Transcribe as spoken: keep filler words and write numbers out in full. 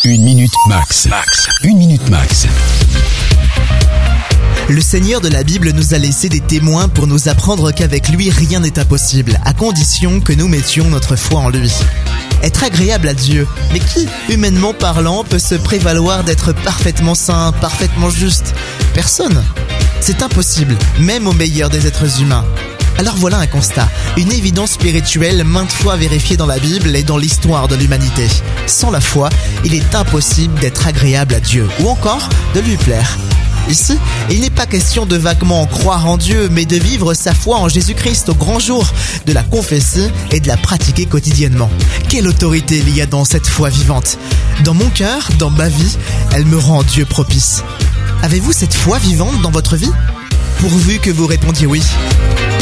Une minute max. Max. Une minute max. Le Seigneur de la Bible nous a laissé des témoins pour nous apprendre qu'avec lui rien n'est impossible, à condition que nous mettions notre foi en lui. Être agréable à Dieu, mais qui, humainement parlant, peut se prévaloir d'être parfaitement saint, parfaitement juste ? Personne. C'est impossible, même au meilleur des êtres humains. Alors voilà un constat, une évidence spirituelle maintes fois vérifiée dans la Bible et dans l'histoire de l'humanité. Sans la foi, il est impossible d'être agréable à Dieu, ou encore de lui plaire. Ici, il n'est pas question de vaguement croire en Dieu, mais de vivre sa foi en Jésus-Christ au grand jour, de la confesser et de la pratiquer quotidiennement. Quelle autorité il y a dans cette foi vivante ? Dans mon cœur, dans ma vie, elle me rend Dieu propice. Avez-vous cette foi vivante dans votre vie ? Pourvu que vous répondiez oui.